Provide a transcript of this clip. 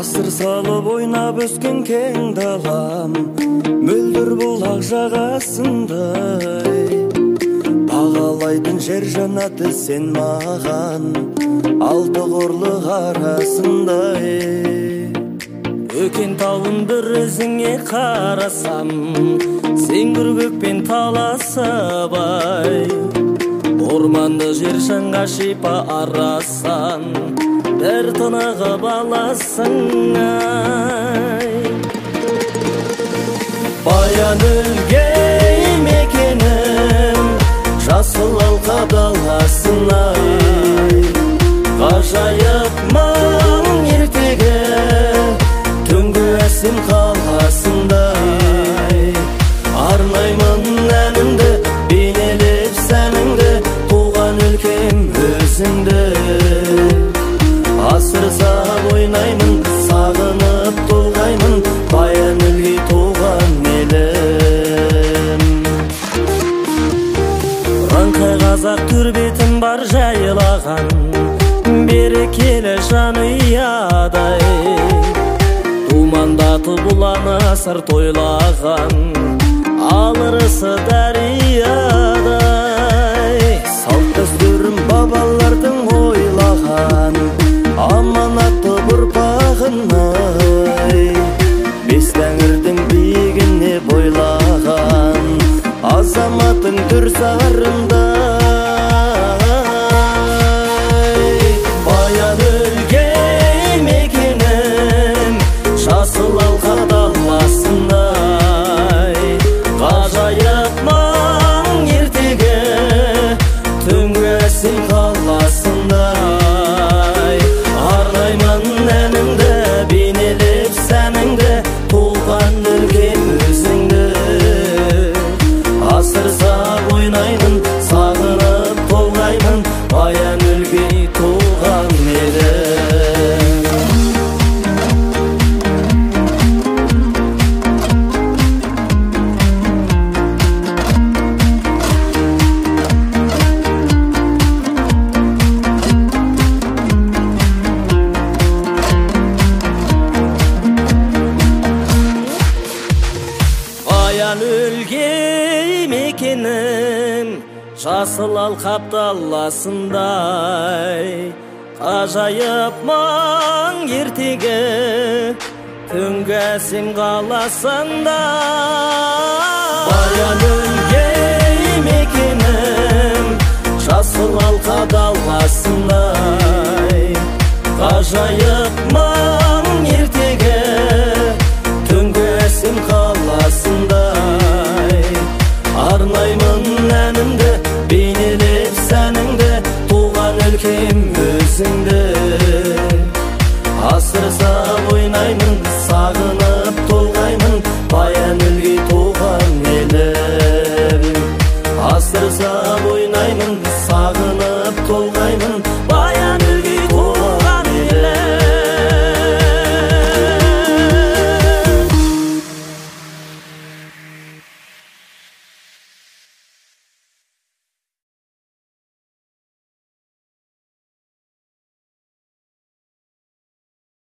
Асыр салып ойнап өскен кең далам, мөлдір бұлақ жағасындай. Бағалайтын жер жаннаты сен маған, алты қорлық арасындай. Өкен тауын бір өзіңе қарасам, сен көкпен таласыбай. Орманды жер шаңға шипа арасан, бір тынығып аласың ай. Баян өлгей мекенім, жасыл алқа даласын ай. Ғажайып маң ертегі, түнгі әсем қаласындай. Арнаймын әнімді, бейнелеп сәніңді, туған өлкем өзіңді. Асырсап ойнаймын, сағынып толғаймын, баян өлгей туған елім. Раңқай қазақ түрбетім бар жайылаған, берекелі жанұядай. Думандатып ұланы асыр тойлаған, алырысы дариядай. Салт дәстүрім бабалардың ойлаған, аманатты ұрпағын ай. Бес тәңірдің биігіне бойлаған, азаматың дүр зарындай. Баян өлгей мекенім, жасыл алқа даласындай. Ғажайып маң ертегі, түнгі әсем қаласындай. Арнаймын әнімді, бейнелеп сәніңді, туған өлкем өзіңді. Асырсап ойнаймын, сағынып толғаймын, баян өлгей туған елім. Баян өлгей мекенім, жасыл алқап даласындай. Ғажайып маң ертегі, түнгі әсем қаласындай. Баян өлгей мекенім, жасыл алқа даласындай. Ғажайып маң ертегі, түнгі әсем қаласындай. Арнаймын әнімді, бейнелеп сәніңді, туған өлкем өзіңді. Асырса